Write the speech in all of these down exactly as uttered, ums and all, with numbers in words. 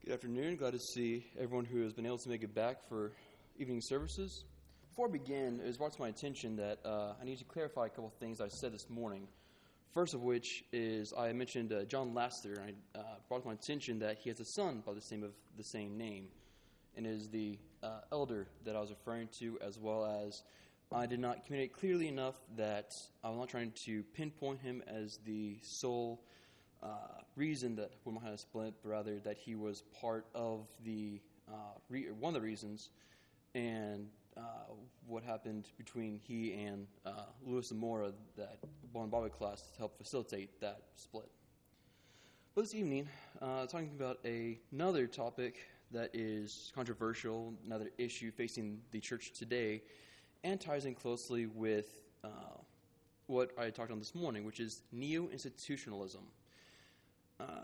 Good afternoon. Glad to see everyone who has been able to make it back for evening services. Before I begin, it was brought to my attention that uh, I need to clarify a couple of things I said this morning. First of which is I mentioned uh, John Laster, and I uh, brought to my attention that he has a son by the same of the same name, and it is the uh, elder that I was referring to, as well as I did not communicate clearly enough that I'm not trying to pinpoint him as the sole uh, reason that we might have a split, but rather that he was part of the uh, re- one of the reasons, and uh, what happened between he and uh, Louis Zamora, that Bon Bobby class, to help facilitate that split. But this evening, uh, talking about a, another topic that is controversial, another issue facing the church today, and ties in closely with uh, what I talked on this morning, which is neo-institutionalism. Uh,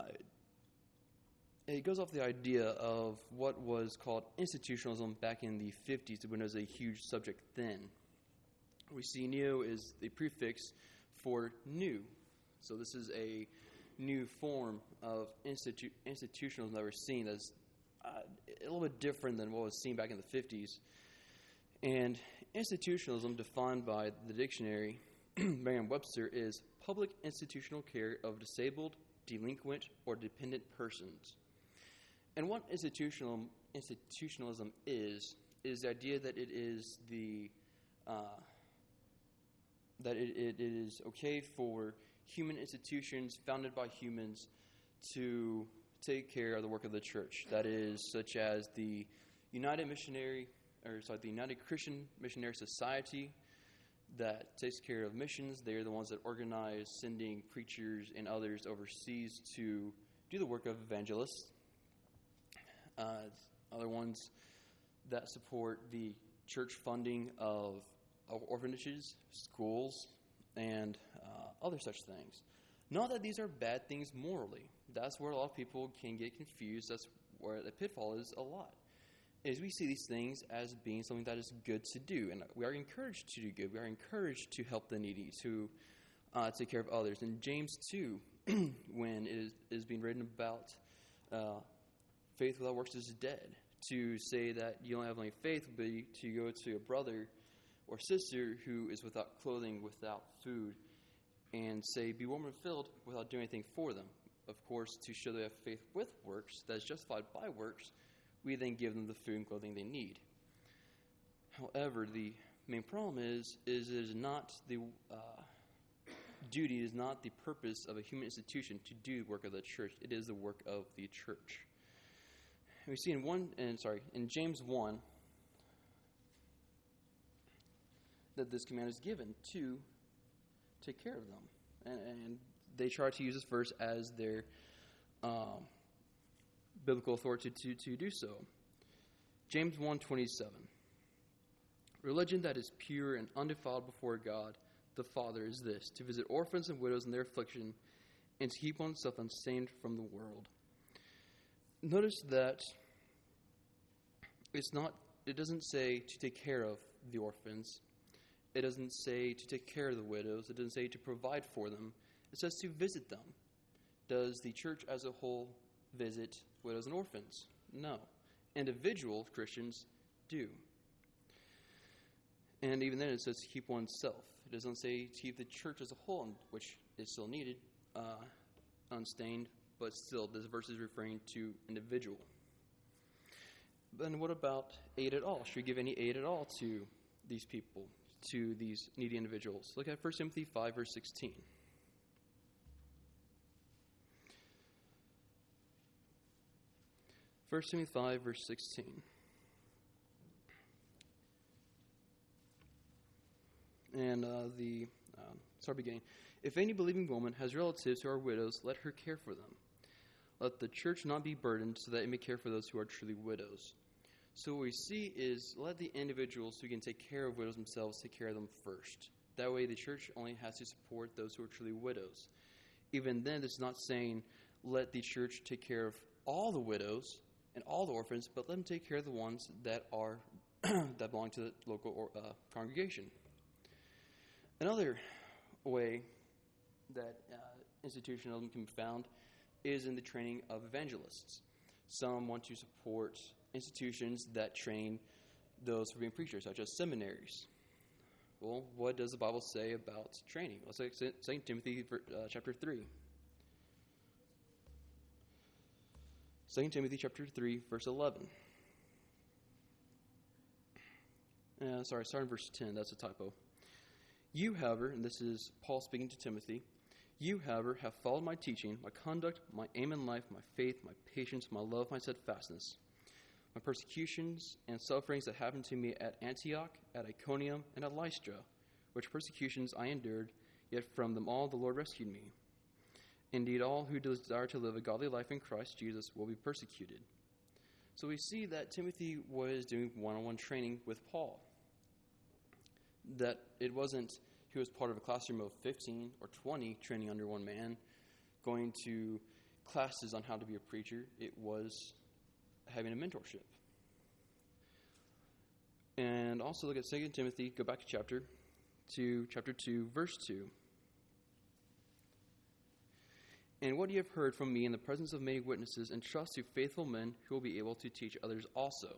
it goes off the idea of what was called institutionalism back in the fifties, when it was a huge subject then. We see neo is the prefix for new. So this is a new form of institu- institutionalism that we're seeing as uh, a little bit different than what was seen back in the fifties. And institutionalism, defined by the dictionary, Merriam-Webster, is public institutional care of disabled, delinquent, or dependent persons. And what institutional institutionalism is, is the idea that it is the uh, that it, it is okay for human institutions founded by humans to take care of the work of the church. That is, such as the United Missionary, or sorry, the United Christian Missionary Society, that takes care of missions. They're the ones that organize sending preachers and others overseas to do the work of evangelists. Uh, other ones that support the church funding of, of orphanages, schools, and uh, other such things. Not that these are bad things morally. That's where a lot of people can get confused. That's where the pitfall is a lot. Is we see these things as being something that is good to do, and we are encouraged to do good. We are encouraged to help the needy, to uh, take care of others. In James two, when it is, is being written about uh, faith without works is dead, to say that you don't have only faith, but to go to a brother or sister who is without clothing, without food, and say, be warm and filled without doing anything for them. Of course, to show they have faith with works, that is justified by works, we then give them the food and clothing they need. However, the main problem is, is it is not the uh, duty, is not the purpose of a human institution to do the work of the church. It is the work of the church. And we see in one, and sorry, in James one, that this command is given to take care of them, and, and they try to use this verse as their Um, biblical authority to, to do so. James one twenty-seven. Religion that is pure and undefiled before God, the Father, is this: to visit orphans and widows in their affliction, and to keep oneself unstained from the world. Notice that it's not. It doesn't say to take care of the orphans. It doesn't say to take care of the widows. It doesn't say to provide for them. It says to visit them. Does the church as a whole visit widows and orphans? No. Individual Christians do. And even then it says to keep oneself. It doesn't say to keep the church as a whole, which is still needed, uh, unstained, but still this verse is referring to individual. Then what about aid at all? Should we give any aid at all to these people, to these needy individuals? Look at First Timothy five, verse sixteen. First Timothy five, verse sixteen. And uh, the, um, start beginning. If any believing woman has relatives who are widows, let her care for them. Let the church not be burdened, so that it may care for those who are truly widows. So what we see is, let the individuals who can take care of widows themselves take care of them first. That way the church only has to support those who are truly widows. Even then, it's not saying, let the church take care of all the widows and all the orphans, but let them take care of the ones that are that belong to the local or, uh, congregation. Another way that uh, institutionalism can be found is in the training of evangelists. Some want to support institutions that train those for being preachers, such as seminaries. Well, what does the Bible say about training? Let's say Second Timothy uh, chapter three. Second Timothy chapter three, verse eleven. Uh, sorry, starting verse ten, that's a typo. You, however, and this is Paul speaking to Timothy, you, however, have followed my teaching, my conduct, my aim in life, my faith, my patience, my love, my steadfastness, my persecutions and sufferings that happened to me at Antioch, at Iconium, and at Lystra, which persecutions I endured, yet from them all the Lord rescued me. Indeed, all who desire to live a godly life in Christ Jesus will be persecuted. So we see that Timothy was doing one-on-one training with Paul. That it wasn't he was part of a classroom of fifteen or twenty training under one man, going to classes on how to be a preacher. It was having a mentorship. And also look at Second Timothy, go back to chapter to chapter two, verse two. And what you have heard from me in the presence of many witnesses, entrust to faithful men who will be able to teach others also.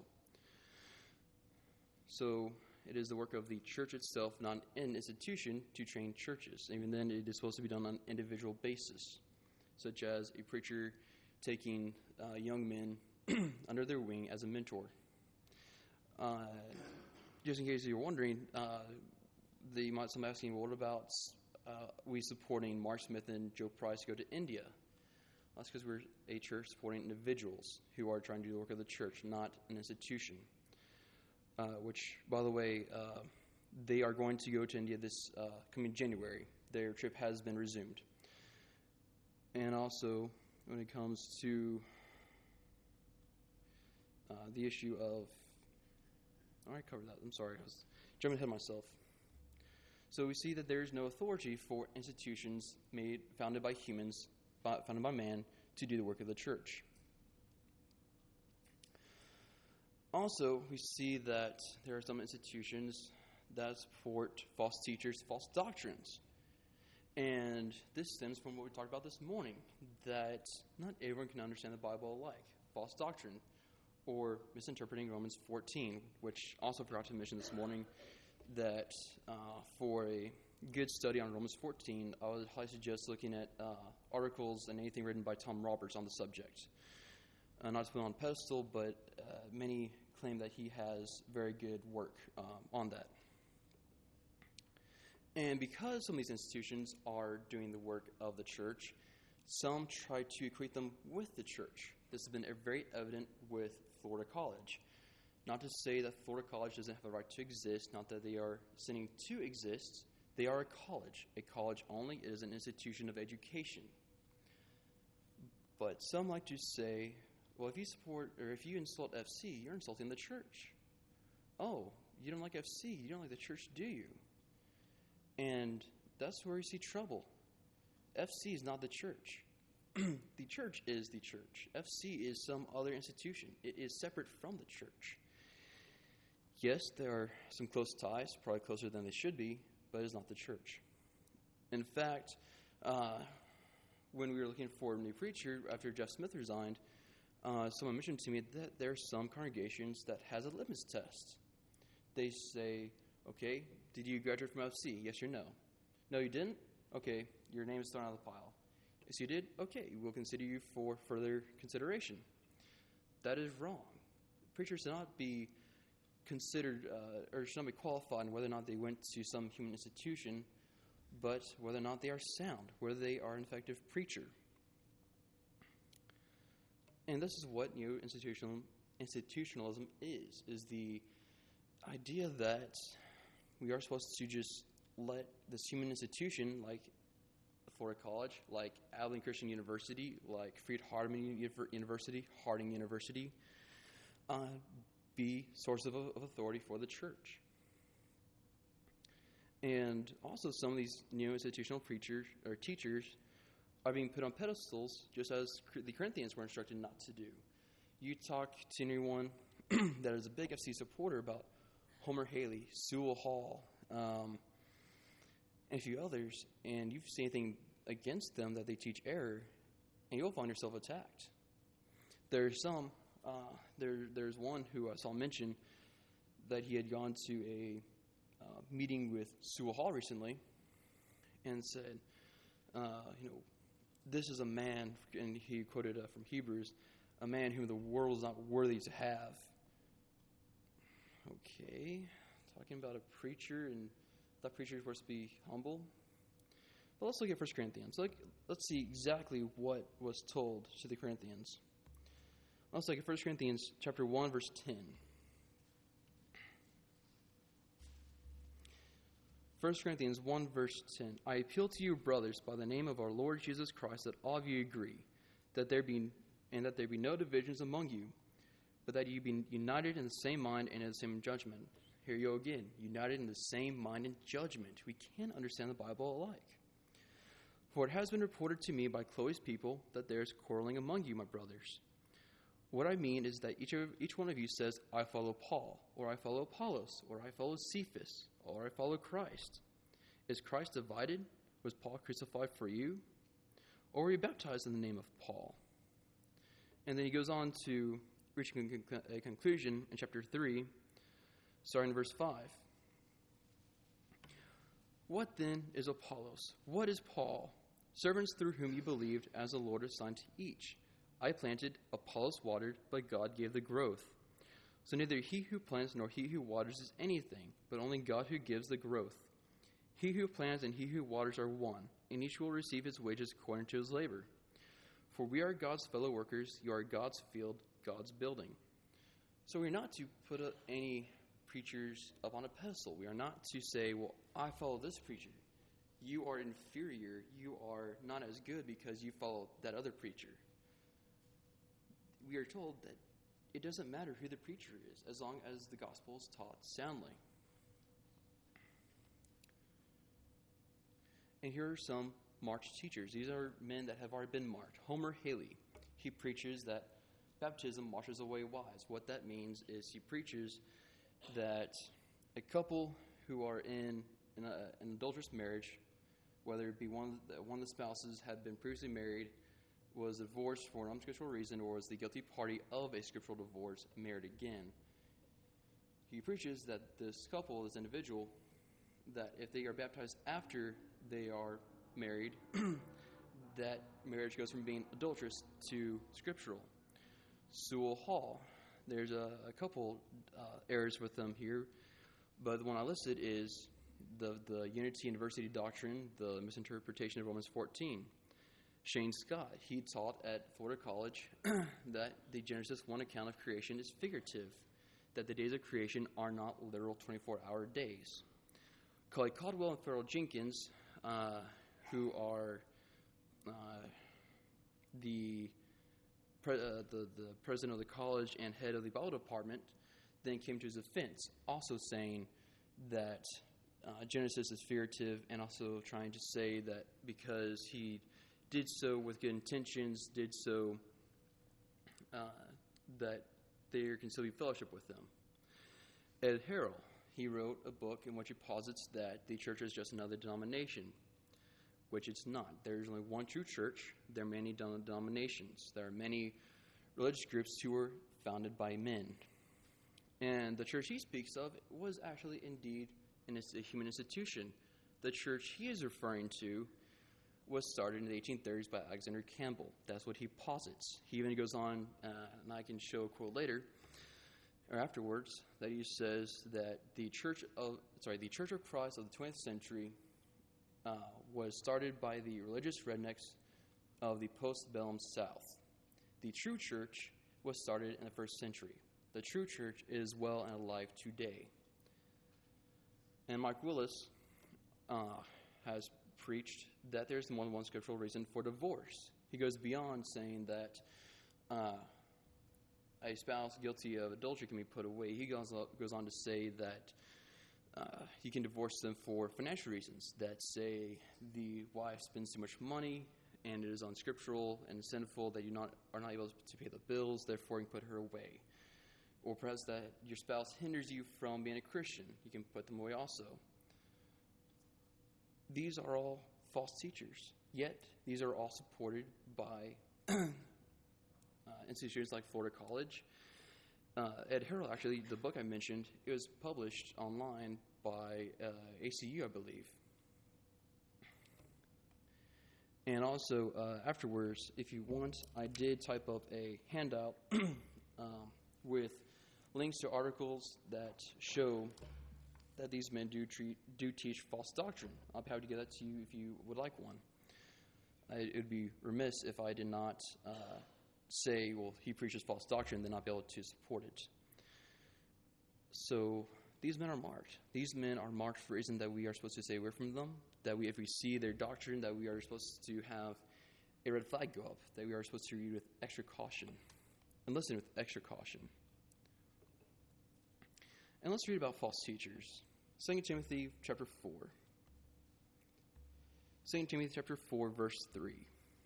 So it is the work of the church itself, not an institution, to train churches. Even then, it is supposed to be done on an individual basis, such as a preacher taking uh, young men under their wing as a mentor. Uh, just in case you're wondering, uh, the might some asking, well, what about uh, we supporting Mark Smith and Joe Price to go to India? That's because we're a church supporting individuals who are trying to do the work of the church, not an institution. Uh, which, by the way, uh, they are going to go to India this uh, coming January. Their trip has been resumed. And also, when it comes to uh, the issue of... I already covered that. I'm sorry. I was jumping ahead of myself. So we see that there is no authority for institutions made, founded by humans, founded by man, to do the work of the church. Also, we see that there are some institutions that support false teachers, false doctrines. And this stems from what we talked about this morning, that not everyone can understand the Bible alike. False doctrine, or misinterpreting Romans fourteen, which also forgot to mention this morning, that uh, for a good study on Romans fourteen, I would highly suggest looking at uh, articles and anything written by Tom Roberts on the subject. Uh, not to put on a pedestal, but uh, many claim that he has very good work um, on that. And because some of these institutions are doing the work of the church, some try to equate them with the church. This has been very evident with Florida College. Not to say that Florida College doesn't have the right to exist, not that they are sinning to exist. They are a college. A college only is an institution of education. But some like to say, well, if you support or if you insult F C, you're insulting the church. Oh, you don't like F C, you don't like the church, do you? And that's where you see trouble. F C is not the church. The church is the church. F C is some other institution. It is separate from the church. Yes, there are some close ties, probably closer than they should be, but it's not the church. In fact, uh, when we were looking for a new preacher after Jeff Smith resigned, uh, someone mentioned to me that there are some congregations that has a litmus test. They say, okay, did you graduate from F C? Yes or no? No, you didn't? Okay, your name is thrown out of the pile. Yes, you did? Okay, we'll consider you for further consideration. That is wrong. Preachers should not be considered, uh, or should not be qualified on whether or not they went to some human institution, but whether or not they are sound, whether they are an effective preacher. And this is what you know, institutional institutionalism is, is the idea that we are supposed to just let this human institution, like Florida College, like Abilene Christian University, like Freed-Hardeman University, Harding University, uh, be source of, of authority for the church. And also some of these new institutional preachers or teachers are being put on pedestals, just as the Corinthians were instructed not to do. You talk to anyone that is a big F C supporter about Homer Haley, Sewell Hall, um, and a few others, and you say anything against them that they teach error, and you'll find yourself attacked. there's some, uh, there, there's one who I saw mention that he had gone to a uh, meeting with Sewell Hall recently and said, uh, you know, this is a man, and he quoted uh, from Hebrews, a man whom the world is not worthy to have. Okay, talking about a preacher, and that preacher is supposed to be humble. But let's look at First Corinthians. Look, let's see exactly what was told to the Corinthians. Let's look at First Corinthians chapter one, verse ten. First Corinthians one, verse ten. I appeal to you, brothers, by the name of our Lord Jesus Christ, that all of you agree, that there be and that there be no divisions among you, but that you be united in the same mind and in the same judgment. Here you go again, united in the same mind and judgment. We can't understand the Bible alike. For it has been reported to me by Chloe's people that there is quarreling among you, my brothers. What I mean is that each of each one of you says, I follow Paul, or I follow Apollos, or I follow Cephas, or I follow Christ. Is Christ divided? Was Paul crucified for you? Or were you baptized in the name of Paul? And then he goes on to reach a conclusion in chapter three, starting in verse five. What then is Apollos? What is Paul? Servants through whom you believed, as the Lord assigned to each. I planted, Apollos watered, but God gave the growth. So neither he who plants nor he who waters is anything, but only God who gives the growth. He who plants and he who waters are one, and each will receive his wages according to his labor. For we are God's fellow workers, you are God's field, God's building. So we're not to put up any preachers up on a pedestal. We are not to say, well, I follow this preacher. You are inferior. You are not as good because you follow that other preacher. We are told that it doesn't matter who the preacher is, as long as the gospel is taught soundly. And here are some marked teachers. These are men that have already been marked. Homer Haley, he preaches that baptism washes away wives. What that means is he preaches that a couple who are in an, uh, an adulterous marriage, whether it be one of, the, one of the spouses had been previously married, was divorced for an unscriptural reason, or was the guilty party of a scriptural divorce, married again. He preaches that this couple, this individual, that if they are baptized after they are married, that marriage goes from being adulterous to scriptural. Sewell Hall, there's a, a couple uh, errors with them here, but the one I listed is the, the Unity University doctrine, the misinterpretation of Romans fourteen. Shane Scott, he taught at Florida College that the Genesis one account of creation is figurative, that the days of creation are not literal twenty-four hour days. Clay Caldwell and Farrell Jenkins, uh, who are uh, the, pre- uh, the the president of the college and head of the Bible department, then came to his defense, also saying that uh, Genesis is figurative, and also trying to say that because he did so with good intentions, did so uh, that there can still be fellowship with them. Ed Harrell, he wrote a book in which he posits that the church is just another denomination, which it's not. There's only one true church. There are many denominations. There are many religious groups who were founded by men. And the church he speaks of was actually indeed a human institution. The church he is referring to was started in the eighteen thirties by Alexander Campbell. That's what he posits. He even goes on, uh, and I can show a quote later, or afterwards, that he says that the Church of sorry, the Church of Christ of the twentieth century uh, was started by the religious rednecks of the postbellum South. The true church was started in the first century. The true church is well and alive today. And Mike Willis uh, has preached that there's more than one scriptural reason for divorce. He goes beyond saying that uh, a spouse guilty of adultery can be put away. He goes, goes on to say that uh, you can divorce them for financial reasons, that say the wife spends too much money and it is unscriptural and sinful that you not are not able to pay the bills, therefore you can put her away. Or perhaps that your spouse hinders you from being a Christian. You can put them away also. These are all false teachers, yet these are all supported by uh, institutions like Florida College. Uh, Ed Harrell, actually, the book I mentioned, it was published online by uh, A C U, I believe. And also, uh, afterwards, if you want, I did type up a handout um, with links to articles that show that these men do treat, do teach false doctrine. I'll be happy to give that to you if you would like one. I, it would be remiss if I did not uh, say, well, he preaches false doctrine, then not be able to support it. So these men are marked. These men are marked for a reason that we are supposed to stay away from them, that we, if we see their doctrine, that we are supposed to have a red flag go up, that we are supposed to read with extra caution and listen with extra caution. And let's read about false teachers. Second Timothy chapter four. Second Timothy chapter four, verse three.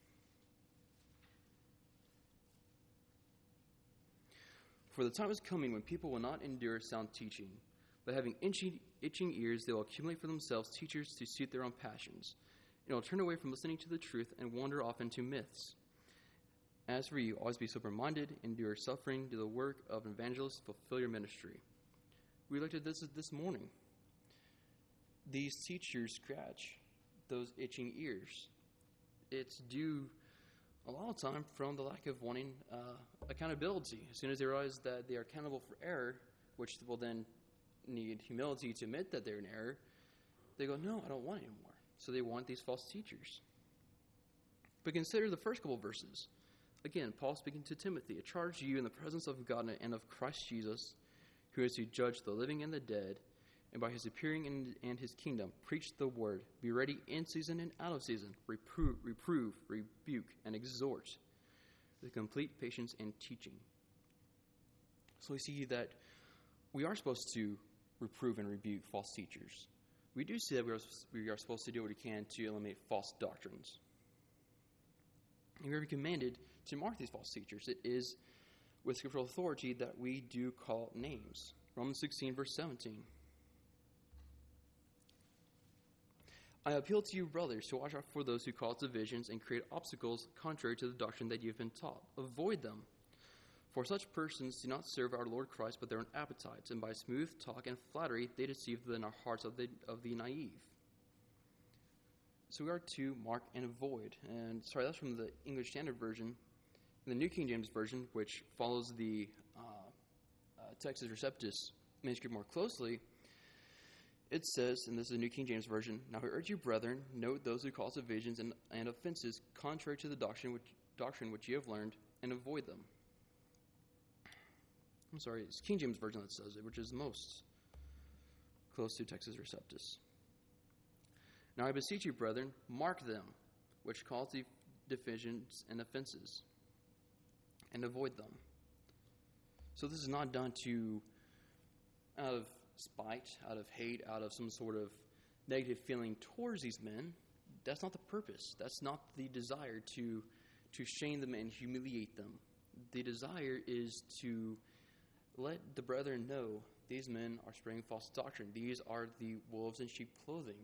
For the time is coming when people will not endure sound teaching, but having itching, itching ears, they will accumulate for themselves teachers to suit their own passions, and will turn away from listening to the truth and wander off into myths. As for you, always be sober-minded, endure suffering, do the work of an evangelist, fulfill your ministry. We looked at this this morning. These teachers scratch those itching ears. It's due a lot of time from the lack of wanting uh, accountability. As soon as they realize that they are accountable for error, which will then need humility to admit that they're in error, they go, no, I don't want it anymore. So they want these false teachers. But consider the first couple verses. Again, Paul speaking to Timothy, I charge you in the presence of God and of Christ Jesus, who is to judge the living and the dead, and by his appearing in, and his kingdom, preach the word. Be ready in season and out of season. Reprove, reprove, rebuke, and exhort with complete patience and teaching. So we see that we are supposed to reprove and rebuke false teachers. We do see that we are, we are supposed to do what we can to eliminate false doctrines. And we are commanded to mark these false teachers. It is with scriptural authority that we do call names. Romans sixteen, verse seventeen. I appeal to you, brothers, to watch out for those who cause divisions and create obstacles contrary to the doctrine that you have been taught. Avoid them. For such persons do not serve our Lord Christ, but their own appetites, and by smooth talk and flattery they deceive the hearts of the, of the naive. So we are to mark and avoid. And sorry, that's from the English Standard Version. In the New King James Version, which follows the uh, uh, Textus Receptus manuscript more closely, it says, and this is the New King James Version, now I urge you, brethren, note those who cause divisions and, and offenses contrary to the doctrine which, doctrine which you have learned, and avoid them. I'm sorry, it's King James Version that says it, which is most close to Textus Receptus. Now I beseech you, brethren, mark them, which cause divisions and offenses, and avoid them. So this is not done to, out of spite, out of hate, out of some sort of negative feeling towards these men. That's not the purpose. That's not the desire to, to shame them and humiliate them. The desire is to let the brethren know these men are spreading false doctrine. These are the wolves in sheep clothing.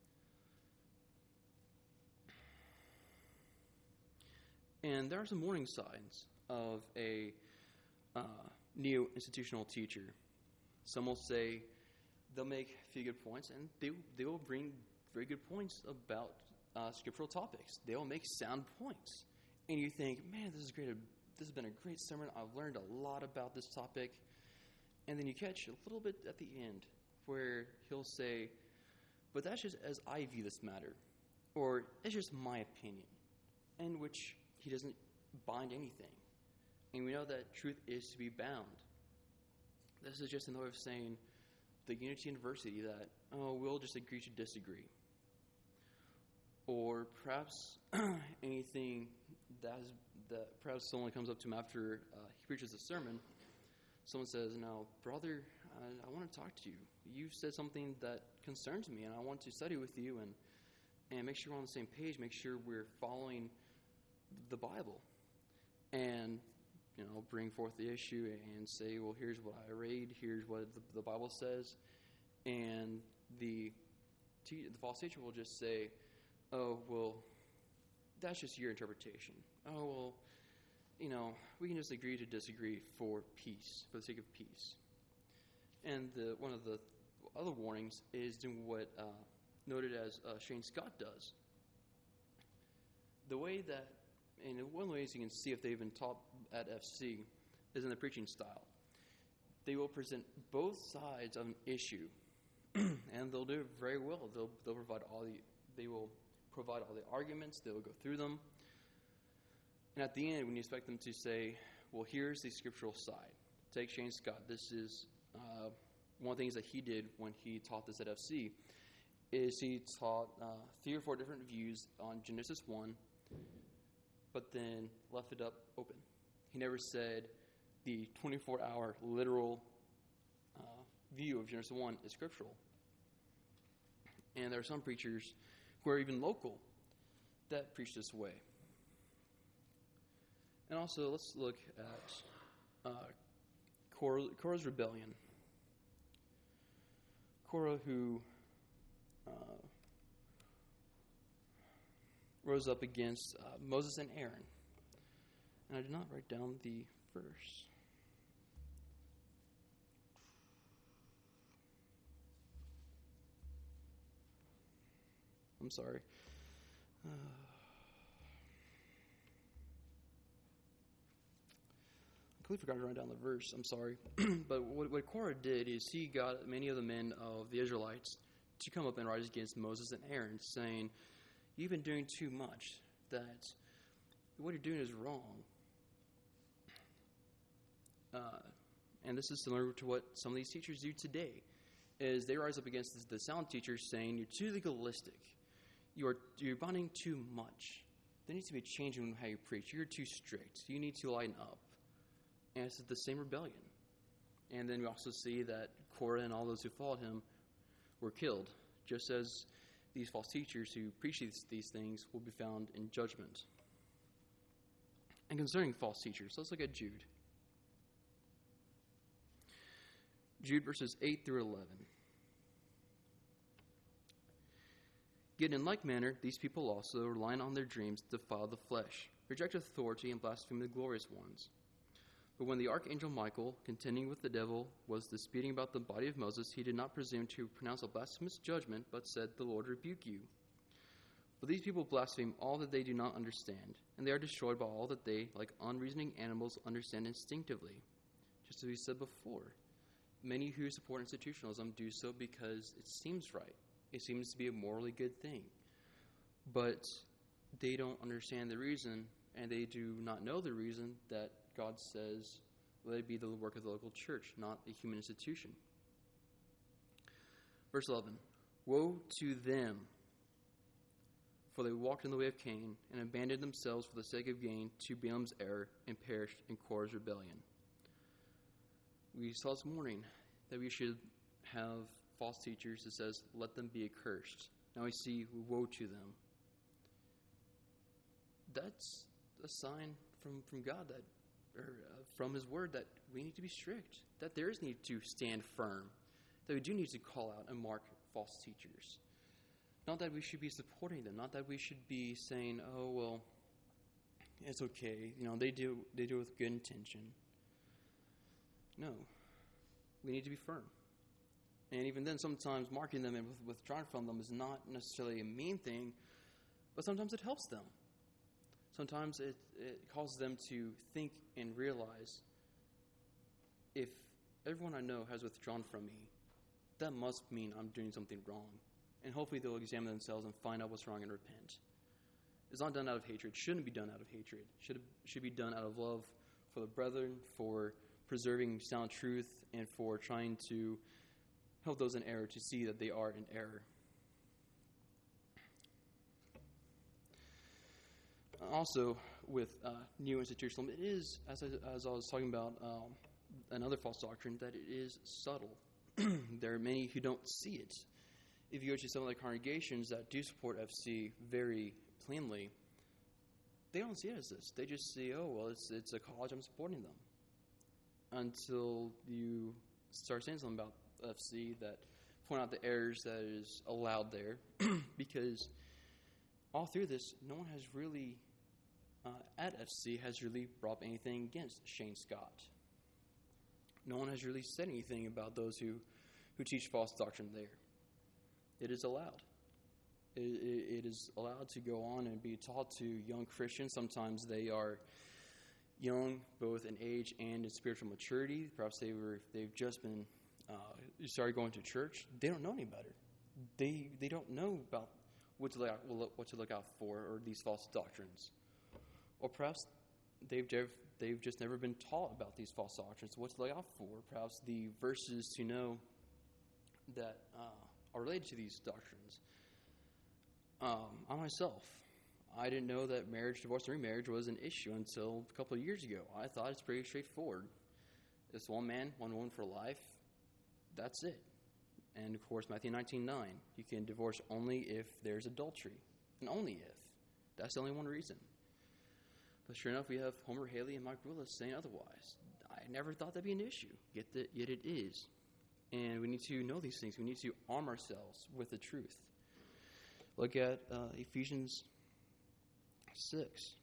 And there are some warning signs of a uh, neo-institutional teacher. Some will say they'll make a few good points, and they, they will bring very good points about uh, scriptural topics. They will make sound points. And you think, man, this is great. This has been a great sermon. I've learned a lot about this topic. And then you catch a little bit at the end where he'll say, but that's just as I view this matter. Or it's just my opinion. In which he doesn't bind anything. And we know that truth is to be bound. This is just another way of saying the Unity University that, oh, we'll just agree to disagree. Or perhaps anything that, is, that perhaps someone comes up to him after uh, he preaches a sermon. Someone says, now, brother, I, I want to talk to you. You've said something that concerns me, and I want to study with you and, and make sure we're on the same page, make sure we're following the Bible. And you know, bring forth the issue and say, well, here's what I read, here's what the, the Bible says. And the, te- the false teacher will just say, oh, well, that's just your interpretation. Oh, well, you know, we can just agree to disagree for peace, for the sake of peace. And the, one of the other warnings is doing what uh, noted as uh, Shane Scott does. The way that, and one of the ways you can see if they've been taught at F C is in the preaching style. They will present both sides of an issue, and they'll do it very well. They'll they'll provide all the they will provide all the arguments. They will go through them, and at the end, when you expect them to say, "Well, here's the scriptural side." Take Shane Scott. This is uh, one of the things that he did when he taught this at F C. Is he taught uh, three or four different views on Genesis one, but then left it up open. He never said the twenty-four hour literal uh, view of Genesis one is scriptural. And there are some preachers who are even local that preach this way. And also, let's look at uh, Korah, Korah's rebellion. Korah, who uh, rose up against uh, Moses and Aaron. And I did not write down the verse. I'm sorry. Uh, I completely forgot to write down the verse. I'm sorry. But what, what Korah did is he got many of the men of the Israelites to come up and rise against Moses and Aaron, saying, "You've been doing too much. That what you're doing is wrong." Uh, and this is similar to what some of these teachers do today, is they rise up against the sound teachers saying, "You're too legalistic. You are you're bonding too much. There needs to be a change in how you preach. You're too strict. You need to lighten up." And it's the same rebellion. And then we also see that Korah and all those who followed him were killed, just as these false teachers who preach these, these things will be found in judgment. And concerning false teachers, let's look at Jude. Jude verses eight through eleven. Yet in like manner, these people also, relying on their dreams, defile the flesh, reject authority, and blaspheme the glorious ones. But when the archangel Michael, contending with the devil, was disputing about the body of Moses, he did not presume to pronounce a blasphemous judgment, but said, "The Lord rebuke you." For these people blaspheme all that they do not understand, and they are destroyed by all that they, like unreasoning animals, understand instinctively. Just as we said before, many who support institutionalism do so because it seems right. It seems to be a morally good thing. But they don't understand the reason, and they do not know the reason that God says, let it be the work of the local church, not a human institution. Verse eleven, "Woe to them, for they walked in the way of Cain, and abandoned themselves for the sake of gain to Balaam's error, and perished in Korah's rebellion." We saw this morning that we should have false teachers that says, "Let them be accursed." Now we see, woe to them. That's a sign from, from God, that, or uh, from His Word, that we need to be strict, that there is need to stand firm, that we do need to call out and mark false teachers. Not that we should be supporting them, not that we should be saying, "Oh, well, it's okay, you know, they do they do it with good intention." No, we need to be firm. And even then, sometimes marking them and withdrawing from them is not necessarily a mean thing, but sometimes it helps them. Sometimes it, it causes them to think and realize, if everyone I know has withdrawn from me, that must mean I'm doing something wrong. And hopefully they'll examine themselves and find out what's wrong and repent. It's not done out of hatred. Shouldn't be done out of hatred. Should should be done out of love for the brethren, for preserving sound truth, and for trying to help those in error to see that they are in error. Also, with uh, new institutionalism, it is, as I, as I was talking about um, another false doctrine, that it is subtle. There are many who don't see it. If you go to some of the congregations that do support F C very plainly, they don't see it as this. They just see, oh, well, it's it's a college, I'm supporting them. Until you start saying something about F C that point out the errors that is allowed there. Because all through this, no one has really uh, at F C has really brought up anything against Shane Scott. No one has really said anything about those who, who teach false doctrine there. It is allowed. It, it, it is allowed to go on and be taught to young Christians. Sometimes they are young, both in age and in spiritual maturity. Perhaps they were they've just been uh, started going to church. They don't know any better. They they don't know about what to look out, what to look out for, or these false doctrines. Or perhaps they've they've just never been taught about these false doctrines, what to look out for. Perhaps the verses to know that uh, are related to these doctrines. Um, I myself, I didn't know that marriage, divorce, and remarriage was an issue until a couple of years ago. I thought it's pretty straightforward. It's one man, one woman for life. That's it. And of course, Matthew nineteen nine, you can divorce only if there's adultery, and only if. That's the only one reason. But sure enough, we have Homer Haley and Mike Willis saying otherwise. I never thought that'd be an issue, yet, the, yet it is. And we need to know these things. We need to arm ourselves with the truth. Look at uh, Ephesians six,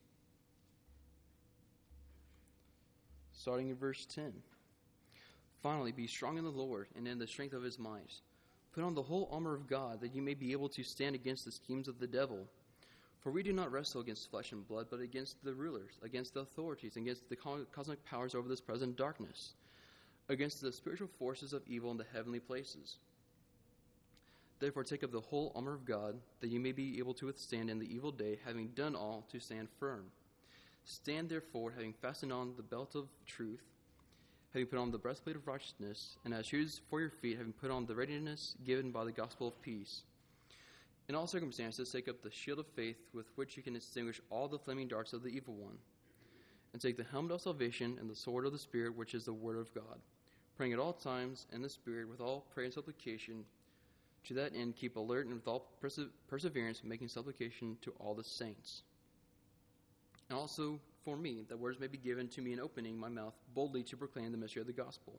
starting in verse ten. Finally, be strong in the Lord and in the strength of his might. Put on the whole armor of God, that you may be able to stand against the schemes of the devil. For we do not wrestle against flesh and blood, but against the rulers, against the authorities, against the cosmic powers over this present darkness, against the spiritual forces of evil in the heavenly places. Therefore take up the whole armor of God, that you may be able to withstand in the evil day, having done all, to stand firm. Stand therefore, having fastened on the belt of truth, having put on the breastplate of righteousness, and as shoes for your feet, having put on the readiness given by the gospel of peace. In all circumstances, take up the shield of faith, with which you can extinguish all the flaming darts of the evil one. And take the helmet of salvation and the sword of the Spirit, which is the word of God, praying at all times in the Spirit with all prayer and supplication. To that end, keep alert and with all perse- perseverance, making supplication to all the saints. And also for me, that words may be given to me in opening my mouth boldly to proclaim the mystery of the gospel.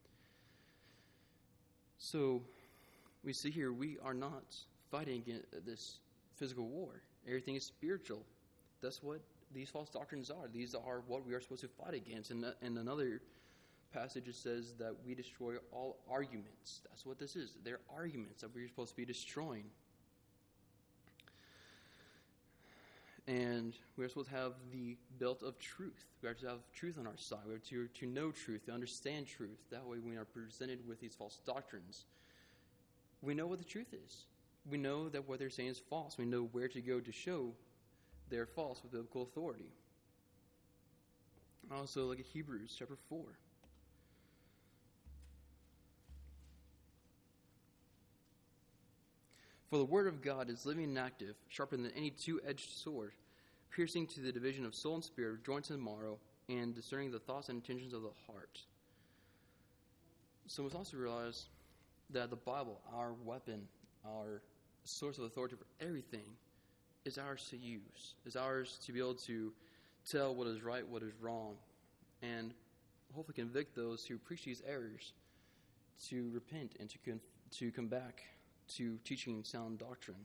So, we see here, we are not fighting against this physical war. Everything is spiritual. That's what these false doctrines are. These are what we are supposed to fight against. And in another passage, it says that we destroy all arguments. That's what this is. They're arguments that we're supposed to be destroying. And we're supposed to have the belt of truth. We have to have truth on our side. We have to, to know truth, to understand truth. That way, when we are presented with these false doctrines, we know what the truth is. We know that what they're saying is false. We know where to go to show they're false with biblical authority. Also, look at Hebrews chapter four. For the word of God is living and active, sharper than any two-edged sword, piercing to the division of soul and spirit, joints and marrow, and discerning the thoughts and intentions of the heart. So we must also realize that the Bible, our weapon, our source of authority for everything, is ours to use, is ours to be able to tell what is right, what is wrong, and hopefully convict those who preach these errors to repent and to, con- to come back to teaching sound doctrine.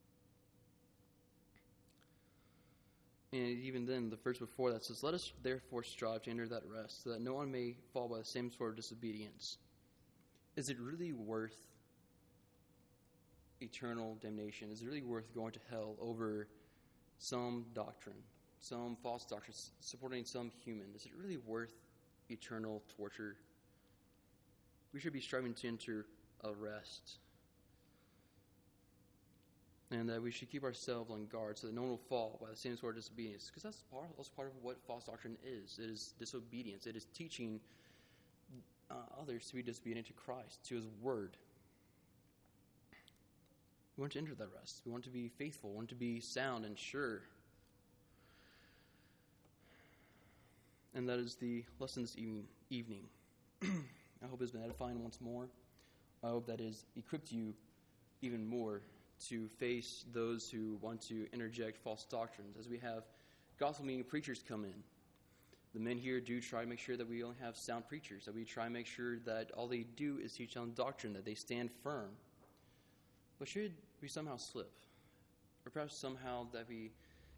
And even then, the verse before that says, let us therefore strive to enter that rest, so that no one may fall by the same sort of disobedience. Is it really worth eternal damnation? Is it really worth going to hell over some doctrine, some false doctrine, supporting some human? Is it really worth eternal torture? We should be striving to enter a rest. And that we should keep ourselves on guard so that no one will fall by the same sort of disobedience. Because that's part, that's part of what false doctrine is. It is disobedience. It is teaching uh, others to be disobedient to Christ, to his word. We want to enter that rest. We want to be faithful. We want to be sound and sure. And that is the lesson this evening. evening. I hope it's been edifying once more. I hope that has equipped you even more to face those who want to interject false doctrines. As we have gospel meeting preachers come in, the men here do try to make sure that we only have sound preachers, that we try to make sure that all they do is teach on doctrine, that they stand firm. But should we somehow slip, or perhaps somehow that we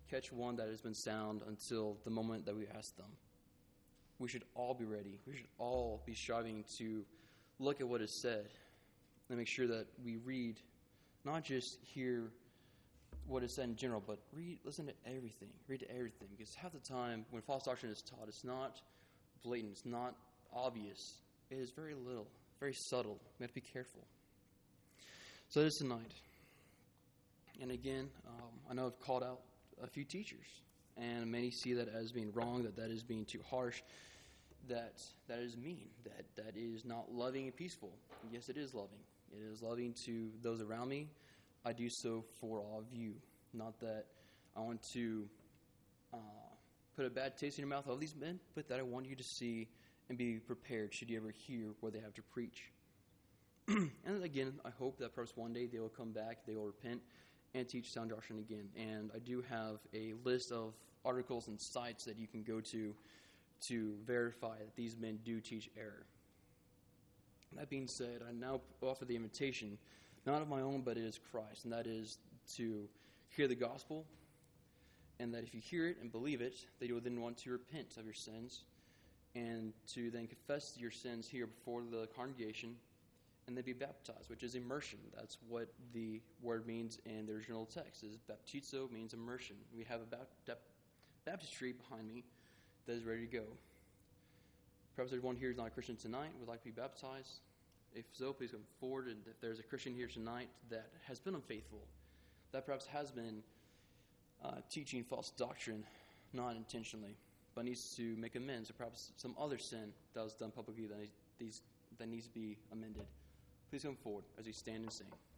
catch one that has been sound until the moment that we ask them. We should all be ready. We should all be striving to look at what is said and make sure that we read, not just hear what is said in general, but read, listen to everything. Read to everything. Because half the time when false doctrine is taught, it's not blatant. It's not obvious. It is very little, very subtle. We have to be careful. So this tonight. And again, um, I know I've called out a few teachers, and many see that as being wrong, that that is being too harsh, that that is mean, that that is not loving and peaceful. Yes, it is loving. It is loving to those around me. I do so for all of you. Not that I want to uh, put a bad taste in your mouth of these men, but that I want you to see and be prepared should you ever hear what they have to preach. And again, I hope that perhaps one day they will come back, they will repent, and teach sound doctrine again. And I do have a list of articles and sites that you can go to to verify that these men do teach error. That being said, I now offer the invitation, not of my own, but it is Christ, and that is to hear the gospel, and that if you hear it and believe it, that you will then want to repent of your sins, and to then confess your sins here before the congregation, and then be baptized, which is immersion. That's what the word means in the original text. Is baptizo means immersion. We have a baptistry behind me that is ready to go. Perhaps everyone here is not a Christian tonight, would like to be baptized. If so, please come forward. And if there's a Christian here tonight that has been unfaithful, that perhaps has been uh, teaching false doctrine, not intentionally, but needs to make amends, or perhaps some other sin that was done publicly that needs, that needs to be amended, please come forward as we stand and sing.